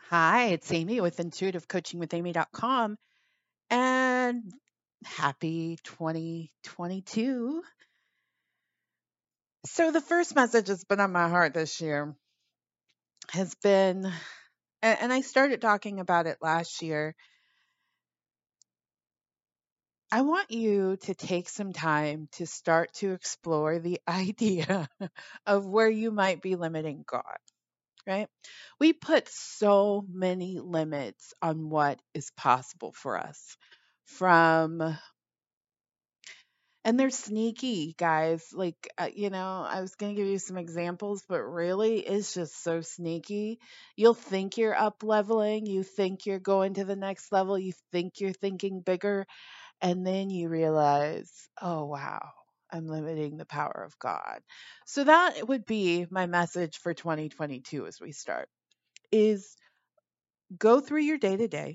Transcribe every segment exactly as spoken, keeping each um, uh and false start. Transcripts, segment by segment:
Hi, it's Amy with intuitive coaching with amy dot com and happy twenty twenty-two. So, the first message that's been on my heart this year has been, a- and I started talking about it last year. I want you to take some time to start to explore the idea of where you might be limiting God, right? We put so many limits on what is possible for us from and they're sneaky, guys. Like, uh, you know, I was going to give you some examples, but really, it's just so sneaky. You'll think you're up leveling, you think you're going to the next level, you think you're thinking bigger, and then you realize, oh, wow, I'm limiting the power of God. So that would be my message for twenty twenty-two as we start is go through your day to day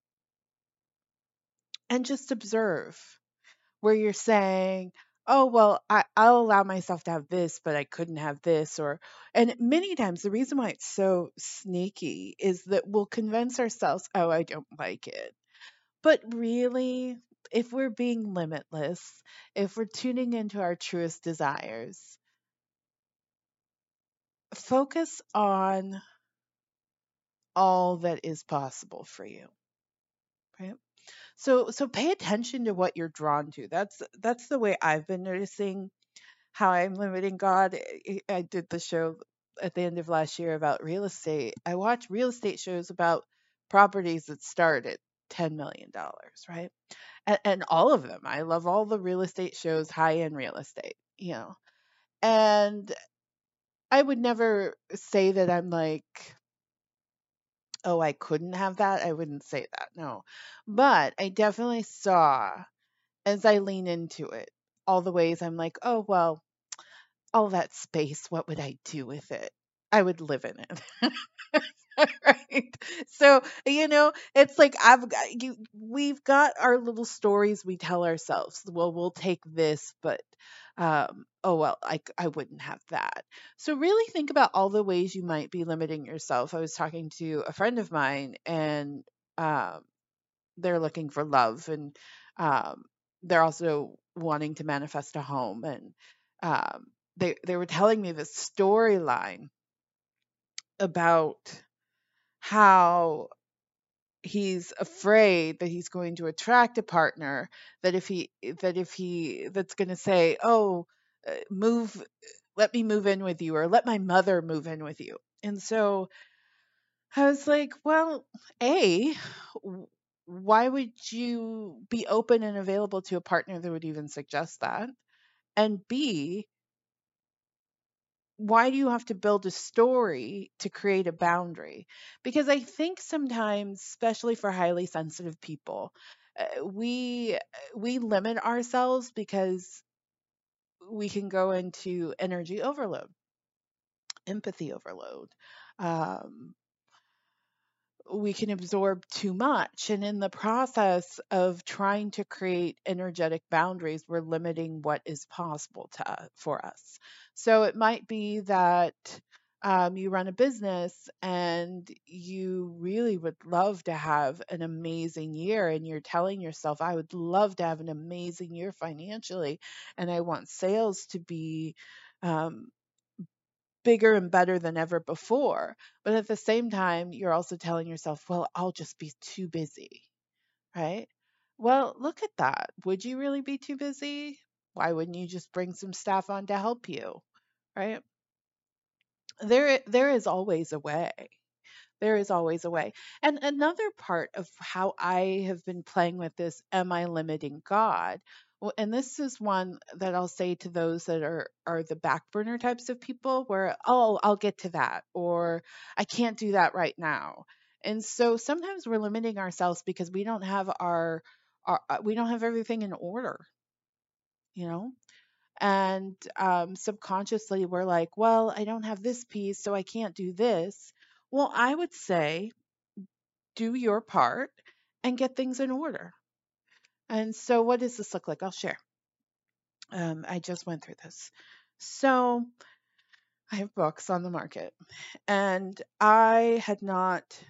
and just observe where you're saying, "Oh, well, I, I'll allow myself to have this, but I couldn't have this," or and many times the reason why it's so sneaky is that we'll convince ourselves, "Oh, I don't like it." But really, if we're being limitless, if we're tuning into our truest desires, focus on all that is possible for you, right? So so pay attention to what you're drawn to. That's that's the way I've been noticing how I'm limiting God. I I did the show at the end of last year about real estate. I watch real estate shows about properties that start at ten million dollars, right? And, and all of them. I love all the real estate shows, high end real estate, you know. And I would never say that I'm like, oh, I couldn't have that. I wouldn't say that, no. But I definitely saw as I lean into it all the ways I'm like, oh, well, all that space, what would I do with it? I would live in it. Right. So, you know, it's like I've got you we've got our little stories we tell ourselves. Well, we'll take this, but um oh well, I c- I wouldn't have that. So really think about all the ways you might be limiting yourself. I was talking to a friend of mine and um they're looking for love and um they're also wanting to manifest a home and um they they were telling me this storyline about how he's afraid that he's going to attract a partner that if he that if he that's going to say, oh, uh, move, let me move in with you, or let my mother move in with you. And so I was like, well, a w- why would you be open and available to a partner that would even suggest that? And b, why do you have to build a story to create a boundary? Because I think sometimes, especially for highly sensitive people, uh, we we limit ourselves because we can go into energy overload, empathy overload. Um, we can absorb too much. And in the process of trying to create energetic boundaries, we're limiting what is possible to us, for us. So it might be that um, you run a business and you really would love to have an amazing year, and you're telling yourself, I would love to have an amazing year financially, and I want sales to be um, bigger and better than ever before. But at the same time, you're also telling yourself, well, I'll just be too busy, right? Well, look at that. Would you really be too busy? Why wouldn't you just bring some staff on to help you, right? There, there is always a way. There is always a way. And another part of how I have been playing with this, am I limiting God? Well, and this is one that I'll say to those that are are the back burner types of people where, oh, I'll get to that, or I can't do that right now. And so sometimes we're limiting ourselves because we don't have our, our uh, we don't have everything in order, you know? And um, subconsciously we're like, well, I don't have this piece, so I can't do this. Well, I would say do your part and get things in order. And so, what does this look like? I'll share. Um, I just went through this. So, I have books on the market, and I had not.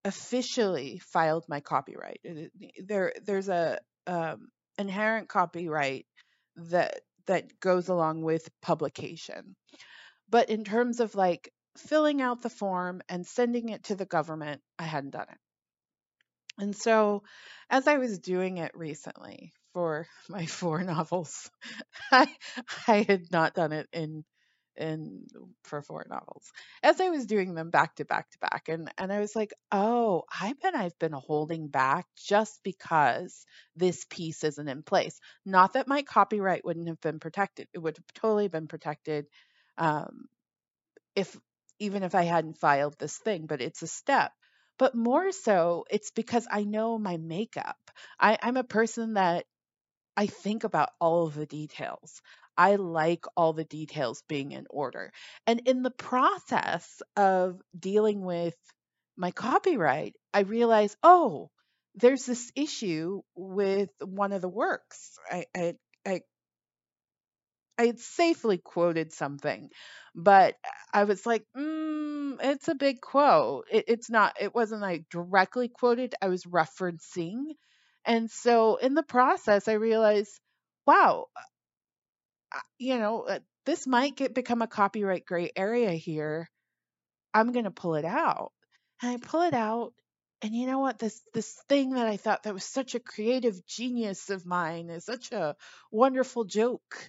officially filed my copyright. It- it- There, there's a um, inherent copyright that that goes along with publication. But in terms of like filling out the form and sending it to the government, I hadn't done it. And so, as I was doing it recently for my four novels, I I had not done it in in for four novels. As I was doing them back to back to back, and and I was like, "Oh, I bet I've been holding back just because this piece isn't in place. Not that my copyright wouldn't have been protected. It would have totally been protected, um, if even if I hadn't filed this thing, but it's a step. But more so, it's because I know my makeup. I, I'm a person that I think about all of the details. I like all the details being in order. And in the process of dealing with my copyright, I realized, oh, there's this issue with one of the works. I, I, I I had safely quoted something, but I was like, mm, it's a big quote. It, it's not, it wasn't like directly quoted, I was referencing. And so in the process, I realized, wow, uh, you know, uh, this might get become a copyright gray area here. I'm going to pull it out. And I pull it out. And you know what? This this thing that I thought that was such a creative genius of mine is such a wonderful joke,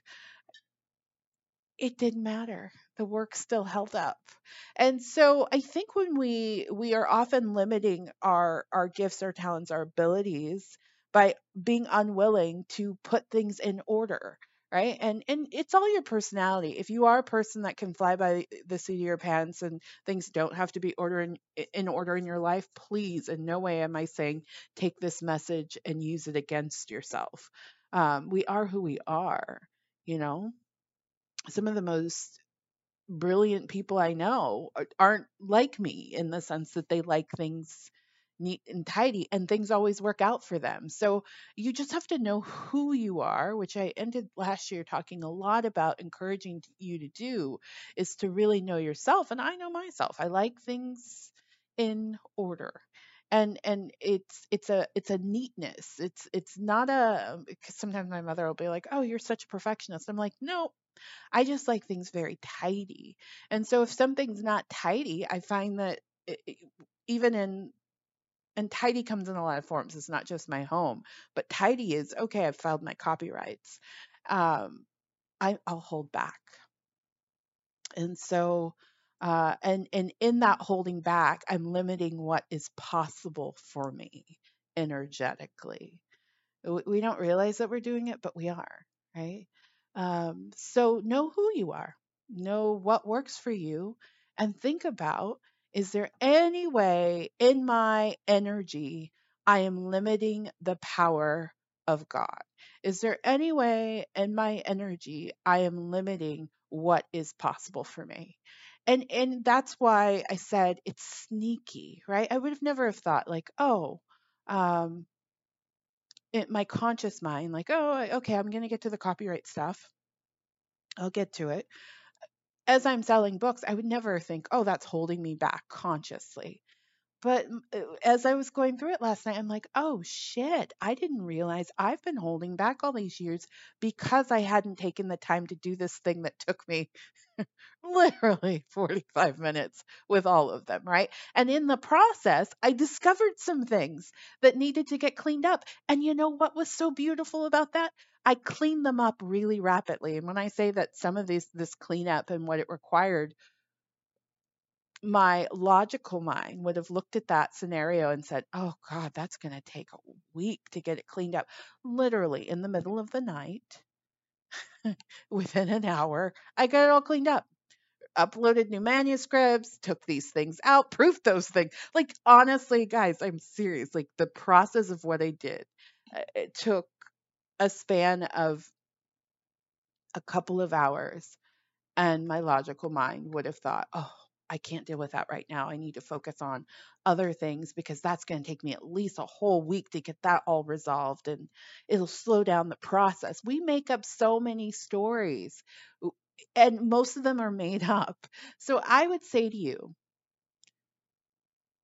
it didn't matter. The work still held up. And so I think when we we are often limiting our our gifts, our talents, our abilities by being unwilling to put things in order, right? And and it's all your personality. If you are a person that can fly by the seat of your pants and things don't have to be order in, in order in your life, please, in no way am I saying take this message and use it against yourself. Um, we are who we are, you know. Some of the most brilliant people I know are- aren't like me in the sense that they like things neat and tidy and things always work out for them. So you just have to know who you are, which I ended last year talking a lot about encouraging t- you to do, is to really know yourself. And I know myself. I like things in order. And and it's it's a it's a neatness. It's it's not a, because sometimes my mother will be like, "Oh, you're such a perfectionist." I'm like, "No, I just like things very tidy." And so if something's not tidy, I find that it, it- even in and tidy comes in a lot of forms. It's not just my home, but tidy is okay. I've filed my copyrights. Um, I, I'll hold back, and so uh, and and in that holding back, I'm limiting what is possible for me energetically. W- We don't realize that we're doing it, but we are, right? Um, so know who you are, know what works for you, and think about, is there any way in my energy I am limiting the power of God? Is there any way in my energy I am limiting what is possible for me? And and that's why I said it's sneaky, right? I would have never have thought like, oh, um, in my conscious mind, like, oh, I- okay, I'm going to get to the copyright stuff. I'll get to it. As I'm selling books, I would never think, oh, that's holding me back consciously. But mm, uh, as I was going through it last night, I'm like, oh shit, I didn't realize I've been holding back all these years because I hadn't taken the time to do this thing that took me literally forty-five minutes with all of them, right? And in the process, I discovered some things that needed to get cleaned up. And you know what was so beautiful about that? I cleaned them up really rapidly. And when I say that some of these this cleanup and what it required, my logical mind would have looked at that scenario and said, "Oh God, that's going to take a week to get it cleaned up." Literally in the middle of the night, within an hour, I got it all cleaned up, uploaded new manuscripts, took these things out, proofed those things. Like, honestly, guys, I'm serious. Like, the process of what I did, uh, it took a span of a couple of hours, and my logical mind would have thought, oh, I can't deal with that right now. I need to focus on other things because that's going to take me at least a whole week to get that all resolved, and it'll slow down the process. We make up so many stories, w- and most of them are made up. So I would say to you,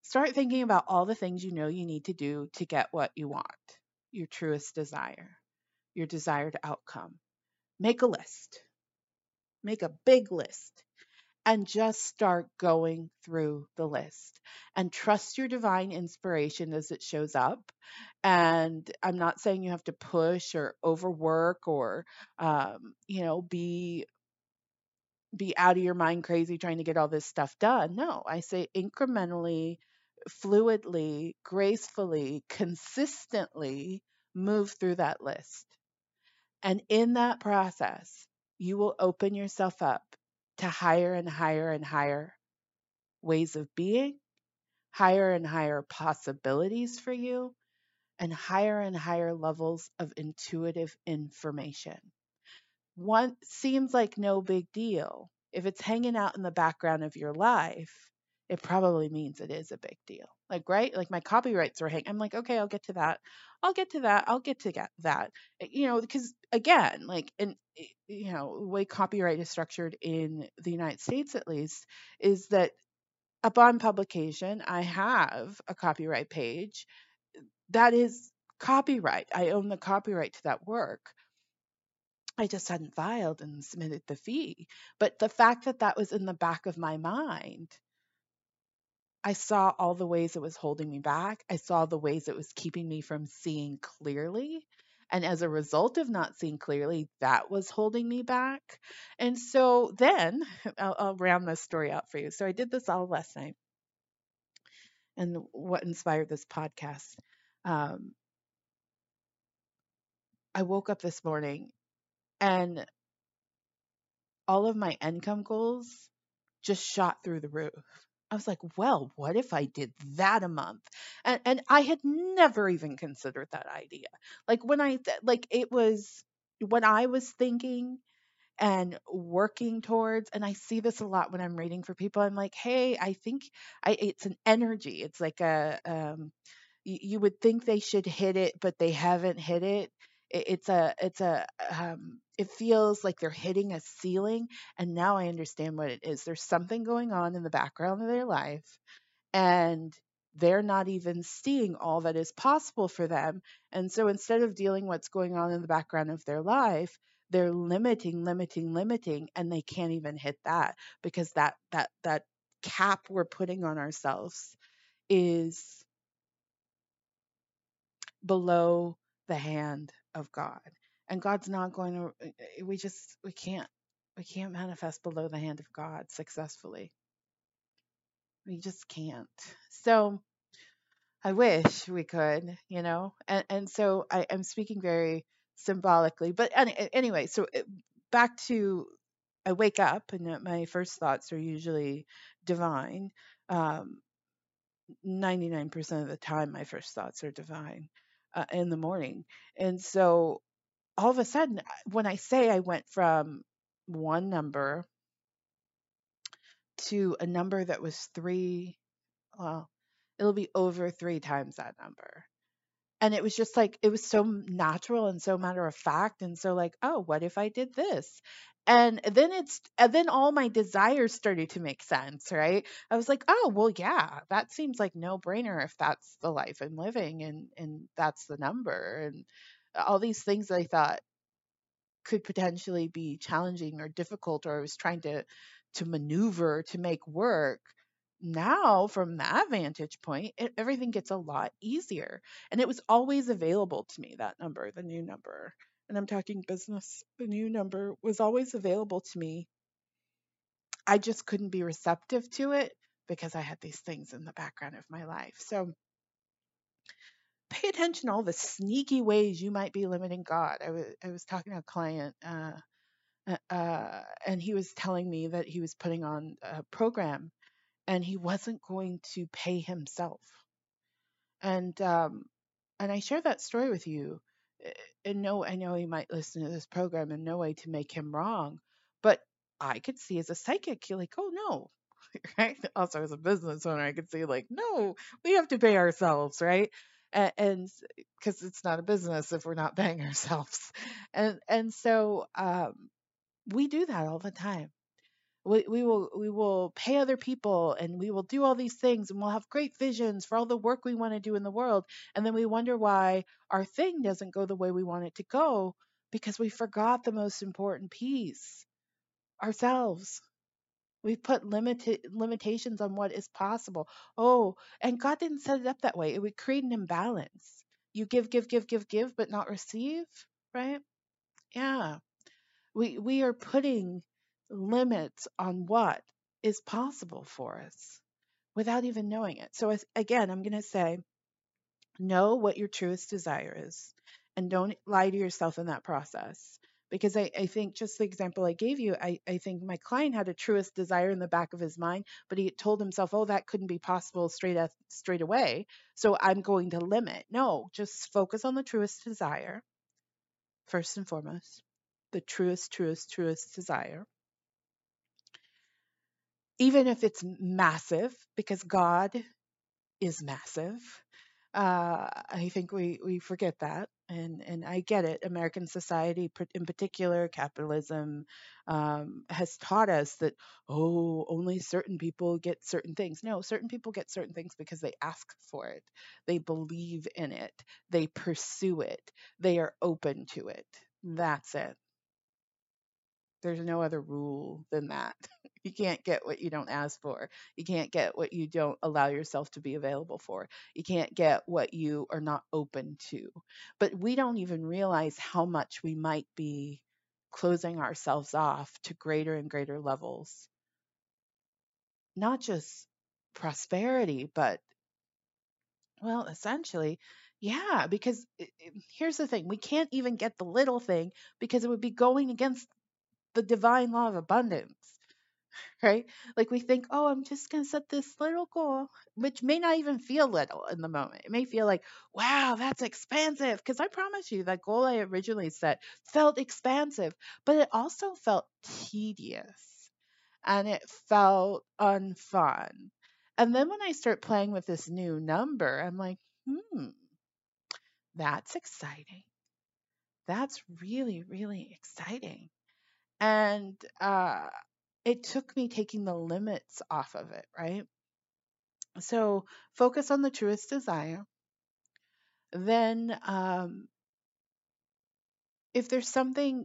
Start thinking about all the things you know you need to do to get what you want, your truest desire, your desired outcome. Make a list, make a big list, and just start going through the list and trust your divine inspiration as it shows up. And I'm not saying you have to push or overwork or, um, you know, be be out of your mind crazy trying to get all this stuff done. No, I say incrementally, fluidly, gracefully, consistently move through that list. And in that process, you will open yourself up to higher and higher and higher ways of being, higher and higher possibilities for you, and higher and higher levels of intuitive information. One seems like no big deal. If it's hanging out in the background of your life, it probably means it is a big deal. Like, right? Like my copyrights are hanging. I'm like, okay, I'll get to that. I'll get to that. I'll get to get that. Uh, You know, because again, like, and you know, the way copyright is structured in the United States, at least, is that upon publication, I have a copyright page that is copyright. I own the copyright to that work. I just hadn't filed and submitted the fee. But the fact that that was in the back of my mind, I saw all the ways it was holding me back. I saw the ways it was keeping me from seeing clearly. And as a result of not seeing clearly, that was holding me back. And so then I'll, I'll round this story out for you. So I did this all last night and what inspired this podcast. Um, I woke up this morning and all of my income goals just shot through the roof. I was like, well, what if I did that a month? And and I had never even considered that idea. Like when I th- like it was when I was thinking and working towards, and I see this a lot when I'm reading for people. I'm like, hey, I think I it's an energy. It's like a um you, you would think they should hit it, but they haven't hit it. It- It's a, it's a, um, it feels like they're hitting a ceiling. And now I understand what it is. There's something going on in the background of their life, and they're not even seeing all that is possible for them. And so instead of dealing what's going on in the background of their life, they're limiting, limiting, limiting, and they can't even hit that because that, that, that cap we're putting on ourselves is below the hand of God. And God's not going to eh, eh, we just we can't we can't manifest below the hand of God successfully. We just can't. So I wish we could, you know. And and so I am speaking very symbolically, but any, anyway, so eh, back to I wake up and uh, my first thoughts are usually divine. Um, ninety-nine percent of the time, my first thoughts are divine uh, in the morning. And so all of a sudden, when I say I went from one number to a number that was three, well, it'll be over three times that number. And it was just like, it was so natural and so matter of fact. And so, like, oh, what if I did this? And then it's, and then all my desires started to make sense, right? I was like, oh, well, yeah, that seems like no brainer if that's the life I'm living and, and that's the number. And all these things I thought could potentially be challenging or difficult or I was trying to to maneuver to make work. Now from that vantage point, it, everything gets a lot easier, and it was always available to me, that number, the new number, and I'm talking business. The new number was always available to me. I just couldn't be receptive to it because I had these things in the background of my life. So pay attention to all the sneaky ways you might be limiting God. I was I was talking to a client uh, uh, uh, and he was telling me that he was putting on a program and he wasn't going to pay himself. And um, and I share that story with you. uh, And no, I know he might listen to this program in no way to make him wrong, but I could see as a psychic, you're like, oh no, right? Also as a business owner, I could see like, no, we have to pay ourselves, right? A- And because it's not a business if we're not paying ourselves, and and so um, we do that all the time. We, we will we will pay other people, and we will do all these things, and we'll have great visions for all the work we want to do in the world, and then we wonder why our thing doesn't go the way we want it to go, because we forgot the most important piece, ourselves. We've put limited limitations on what is possible. Oh, and God didn't set it up that way. It would create an imbalance. You give, give, give, give, give, but not receive, right? Yeah. We we are putting limits on what is possible for us without even knowing it. So as, again, I'm going to say, know what your truest desire is, and don't lie to yourself in that process. Because I, I think just the example I gave you, I, I think my client had a truest desire in the back of his mind, but he told himself, oh, that couldn't be possible straight up, straight away. So I'm going to limit. No, just focus on the truest desire first and foremost. The truest, truest, truest desire, even if it's massive, because God is massive. Uh, I think we, we forget that. And, and I get it. American society, in particular, capitalism, um, has taught us that, oh, only certain people get certain things. No, certain people get certain things because they ask for it, they believe in it, they pursue it, they are open to it. That's it. There's no other rule than that. You can't get what you don't ask for. You can't get what you don't allow yourself to be available for. You can't get what you are not open to. But we don't even realize how much we might be closing ourselves off to greater and greater levels. Not just prosperity, but, well, essentially, yeah, because it, it- here's the thing, we can't even get the little thing because it would be going against the divine law of abundance, right? Like we think, oh, I'm just going to set this little goal, which may not even feel little in the moment. It may feel like, wow, that's expansive. Because I promise you, that goal I originally set felt expansive, but it also felt tedious and it felt unfun. And then when I start playing with this new number, I'm like, hmm, that's exciting. That's really, really exciting. And uh, it took me taking the limits off of it, right? So focus on the truest desire. Then, um, if there's something,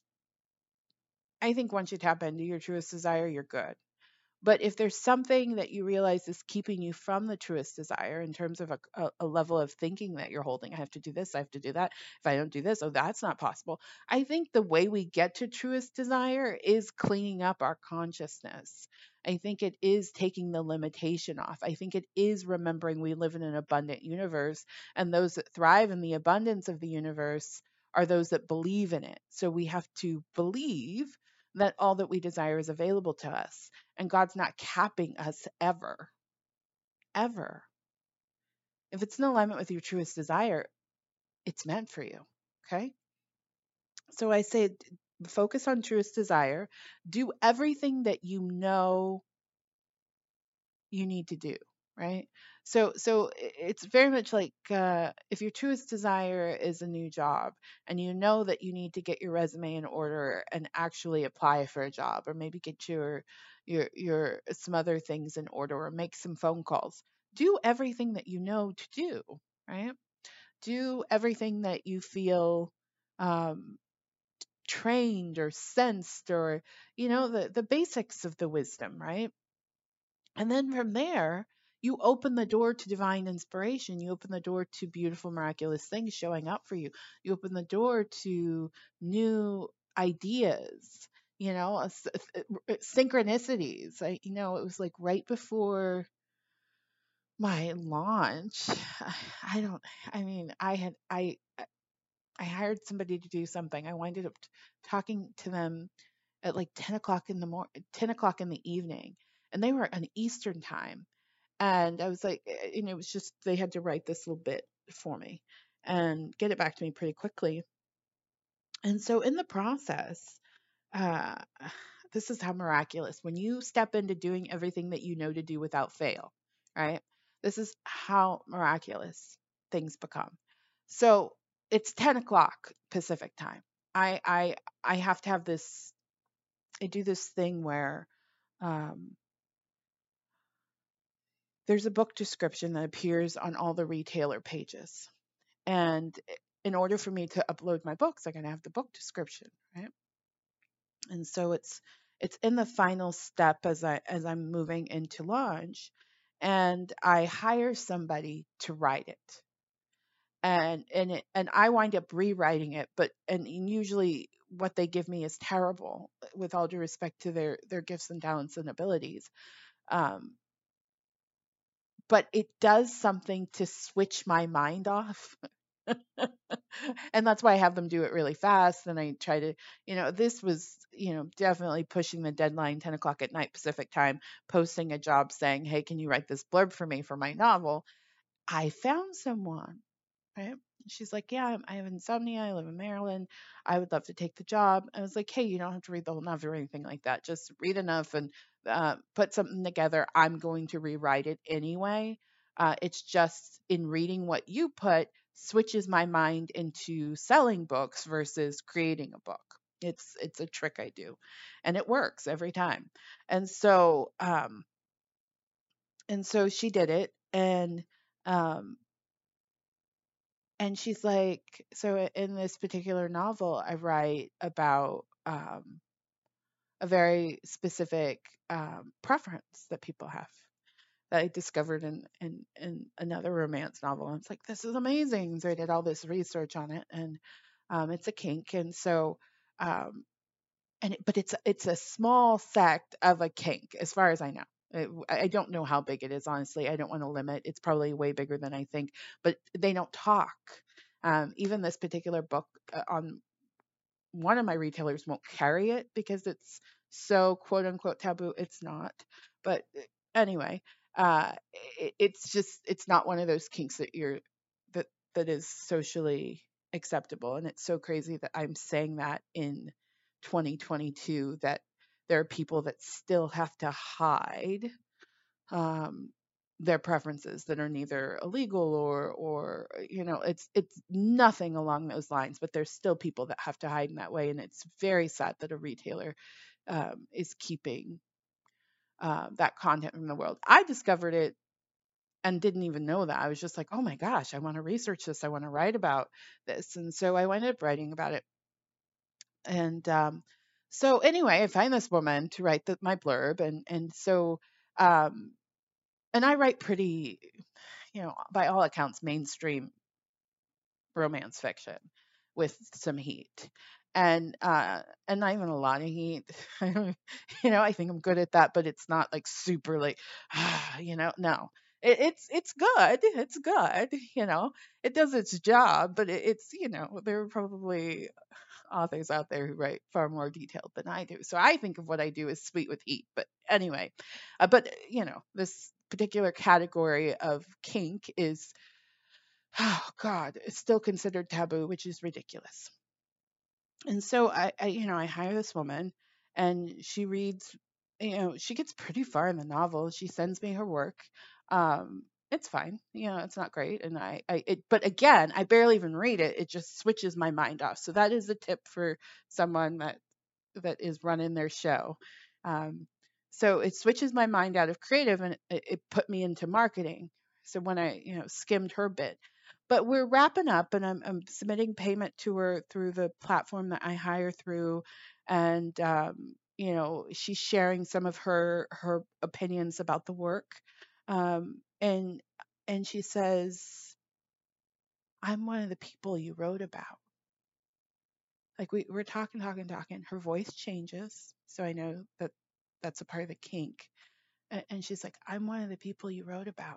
I think once you tap into your truest desire, you're good. But if there's something that you realize is keeping you from the truest desire in terms of a, a, a level of thinking that you're holding, I have to do this, I have to do that. If I don't do this, oh, that's not possible. I think the way we get to truest desire is cleaning up our consciousness. I think it is taking the limitation off. I think it is remembering we live in an abundant universe, and those that thrive in the abundance of the universe are those that believe in it. So we have to believe that all that we desire is available to us. And God's not capping us ever, ever. If it's in alignment with your truest desire, it's meant for you. Okay. So I say, focus on truest desire. Do everything that you know you need to do, right? So so it's very much like, uh, if your truest desire is a new job, and you know that you need to get your resume in order and actually apply for a job, or maybe get your your your some other things in order, or make some phone calls, do everything that you know to do, right? Do everything that you feel, um, trained or sensed, or, you know, the the basics of the wisdom, right? And then from there, you open the door to divine inspiration. You open the door to beautiful, miraculous things showing up for you. You open the door to new ideas, you know, uh, s- uh, uh, synchronicities. I, you know, it was like right before my launch. I don't, I mean, I had, I, I hired somebody to do something. I winded up t- talking to them at like ten o'clock in the morning, ten o'clock in the evening, and they were on Eastern time. And I was like, eh, and it was just, they had to write this little bit for me and get it back to me pretty quickly. And so in the process, uh, this is how miraculous, when you step into doing everything that you know to do without fail, right? This is how miraculous things become. So it's ten o'clock Pacific time. I, I, I have to have this, I do this thing where Um, there's a book description that appears on all the retailer pages. And in order for me to upload my books, I gotta have the book description, right? And so it's it's in the final step as I as I'm moving into launch, and I hire somebody to write it. And and it, and I wind up rewriting it, but and usually what they give me is terrible, with all due respect to their their gifts and talents and abilities. Um, but it does something to switch my mind off. And that's why I have them do it really fast. And I try to, you know, this was, you know, definitely pushing the deadline ten o'clock at night Pacific time, posting a job saying, hey, can you write this blurb for me for my novel? I found someone, right? She's like, yeah, I'm- I have insomnia. I live in Maryland. I would love to take the job. I was like, hey, you don't have to read the whole novel or anything like that. Just read enough and uh, put something together. I'm going to rewrite it anyway. Uh, it's just in reading what you put switches my mind into selling books versus creating a book. It's it's a trick I do, and it works every time. And so um, and so she did it, and um, and she's like, so in this particular novel, I write about um, a very specific um, preference that people have that I discovered in, in in another romance novel. And it's like, this is amazing. So I did all this research on it, and um, it's a kink, and so um, and it, but it's it's a small sect of a kink, as far as I know. It, I don't know how big it is, honestly. I don't want to limit. It's probably way bigger than I think, but they don't talk. Um, even this particular book uh, on one of my retailers won't carry it because it's so quote unquote taboo. It's not, but uh, anyway, uh, it, it's just it's not one of those kinks that you're that that is socially acceptable. And it's so crazy that I'm saying that in twenty twenty-two, that there are people that still have to hide um, their preferences that are neither illegal or or you know it's it's nothing along those lines, but there's still people that have to hide in that way. And it's very sad that a retailer um, is keeping uh, that content from the world. I discovered it and didn't even know that. I was just like, oh my gosh, I want to research this, I want to write about this. And so I wound up writing about it. And um, so anyway, I find this woman to write the, my blurb. And and so um, and I write pretty, you know, by all accounts, mainstream romance fiction with some heat. And uh and not even a lot of heat. You know, I think I'm good at that, but it's not like super like you know, no. It, it's it's good. It's good, you know. It does its job, but it, it's, you know, there are probably authors out there who write far more detailed than I do. So I think of what I do as sweet with heat. But anyway, uh, but you know, this particular category of kink is, oh God, it's still considered taboo, which is ridiculous. And so I, I, you know, I hire this woman, and she reads, you know, she gets pretty far in the novel. She sends me her work. Um, it's fine, you know, it's not great, and I, I, it, but again, I barely even read it. It just switches my mind off. So that is a tip for someone that that is running their show. Um, so it switches my mind out of creative, and it, it put me into marketing. So when I, you know, skimmed her bit, but we're wrapping up, and I'm, I'm submitting payment to her through the platform that I hire through. And, um, you know, she's sharing some of her, her opinions about the work. Um, and, and she says, I'm one of the people you wrote about. Like we, we're talking, talking, talking. Her voice changes. So I know that that's a part of the kink. And, and she's like, I'm one of the people you wrote about.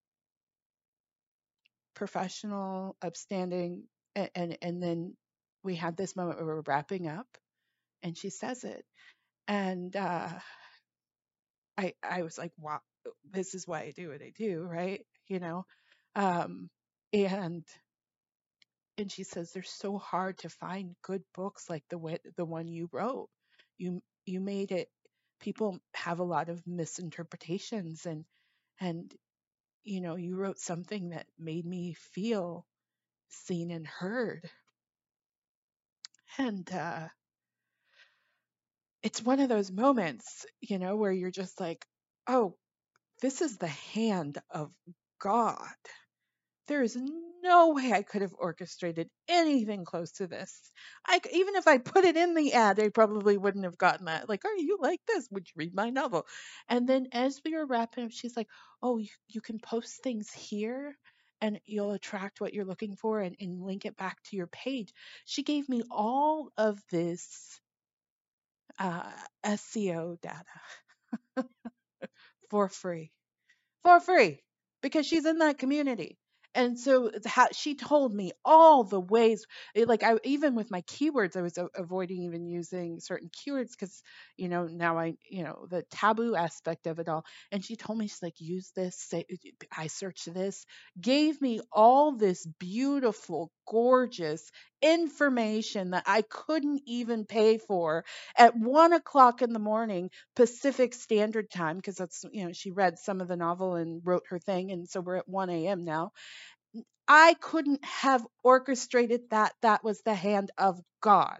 Professional, upstanding. And, and, and then we had this moment where we're wrapping up, and she says it. And uh, I, I was like, wow, this is why I do what I do, right? You know? Um, and and she says they're so hard to find good books like the way, the one you wrote. You you made it. People have a lot of misinterpretations, and and you know, you wrote something that made me feel seen and heard. And uh, it's one of those moments, you know, where you're just like, oh, this is the hand of God. There is no way I could have orchestrated anything close to this. I c- even if I put it in the ad, I probably wouldn't have gotten that. Like, are you like this? Would you read my novel? And then as we were wrapping up, she's like, "Oh, you, you can post things here, and you'll attract what you're looking for, and, and link it back to your page." She gave me all of this uh, S E O data for free. For free because she's in that community. And so it's how she told me all the ways, eh, like I even with my keywords, I was a- avoiding even using certain keywords because you know now I you know the taboo aspect of it all. And she told me she's like use this, say I searched this, gave me all this beautiful, gorgeous information that I couldn't even pay for at one o'clock in the morning Pacific Standard Time because that's, you know, she read some of the novel and wrote her thing. And so we're at one a m now. I couldn't have orchestrated that. That was the hand of God.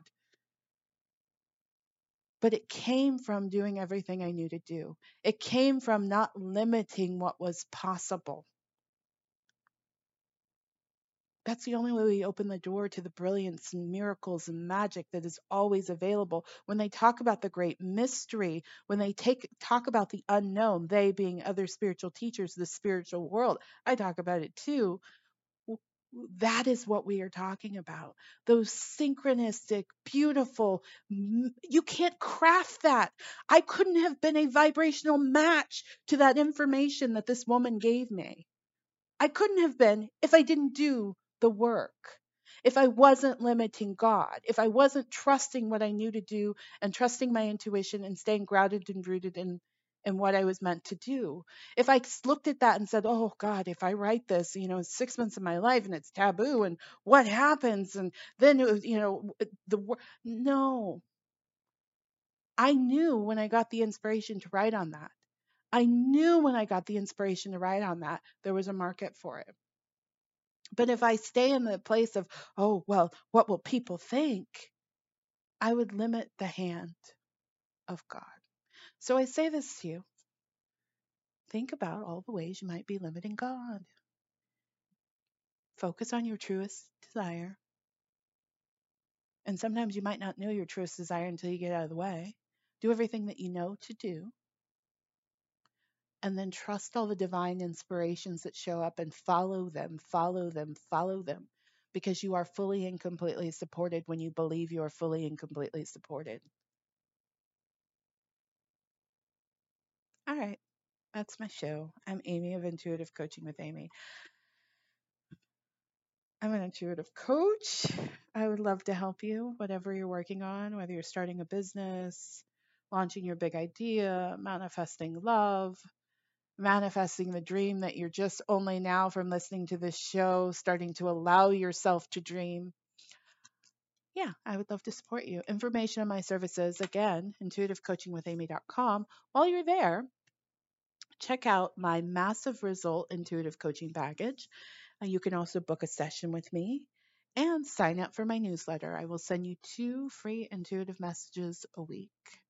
But it came from doing everything I knew to do. It came from not limiting what was possible. That's the only way we open the door to the brilliance and miracles and magic that is always available. When they talk about the great mystery, when they take talk about the unknown, they being other spiritual teachers, the spiritual world, I talk about it too. w- That is what we are talking about. Those synchronistic, beautiful, m- you can't craft that. I couldn't have been a vibrational match to that information that this woman gave me. I couldn't have been if I didn't do the work. If I wasn't limiting God, if I wasn't trusting what I knew to do and trusting my intuition and staying grounded and rooted in in what I was meant to do. If I s- looked at that and said, "Oh God, if I write this, you know, it's six months of my life and it's taboo and what happens?" And then it was, you know, the wor- no, I knew when I got the inspiration to write on that. I knew when I got the inspiration to write on that, there was a market for it. But if I stay in the place of, oh, well, what will people think? I would limit the hand of God. So I say this to you, think about all the ways you might be limiting God. Focus on your truest desire. And sometimes you might not know your truest desire until you get out of the way. Do everything that you know to do. And then trust all the divine inspirations that show up and follow them, follow them, follow them. Because you are fully and completely supported when you believe you are fully and completely supported. All right. That's my show. I'm Amy of Intuitive Coaching with Amy. I'm an intuitive coach. I would love to help you, whatever you're working on, whether you're starting a business, launching your big idea, manifesting love, manifesting the dream that you're just only now from listening to this show starting to allow yourself to dream. Yeah, I would love to support you. Information on my services, again, intuitive coaching with amy dot com. While you're there, check out my massive result intuitive coaching package. Uh, you can also book a session with me and sign up for my newsletter. I will send you two free intuitive messages a week.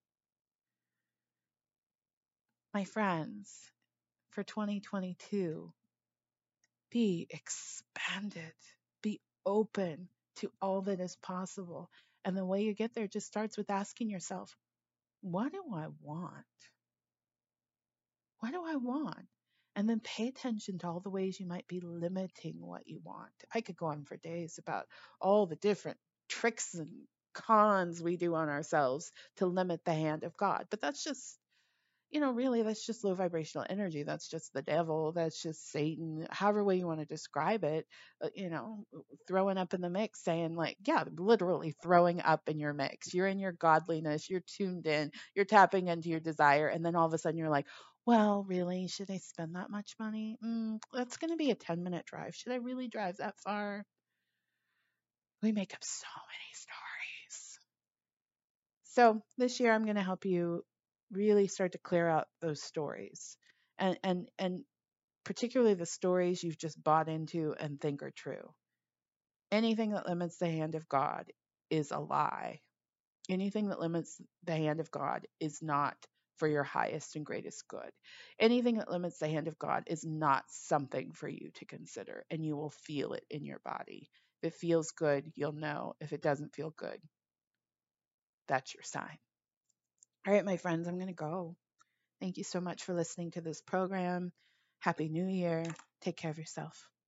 My friends, for twenty twenty-two, be expanded, be open to all that is possible. And the way you get there just starts with asking yourself, what do I want? What do I want? And then pay attention to all the ways you might be limiting what you want. I could go on for days about all the different tricks and cons we do on ourselves to limit the hand of God. But that's just, you know, really, that's just low vibrational energy. That's just the devil. That's just Satan, however way you want to describe it, uh, you know, throwing up in the mix, saying, like, yeah, literally throwing up in your mix. You're in your godliness, you're tuned in, you're tapping into your desire. And then all of a sudden you're like, well, really, should I spend that much money? Mm, that's going to be a ten minute drive. Should I really drive that far? We make up so many stories. So this year I'm going to help you really start to clear out those stories and and and particularly the stories you've just bought into and think are true. Anything that limits the hand of God is a lie. Anything that limits the hand of God is not for your highest and greatest good. Anything that limits the hand of God is not something for you to consider, and you will feel it in your body. If it feels good, you'll know. If it doesn't feel good, that's your sign. All right, my friends, I'm going to go. Thank you so much for listening to this program. Happy New Year. Take care of yourself.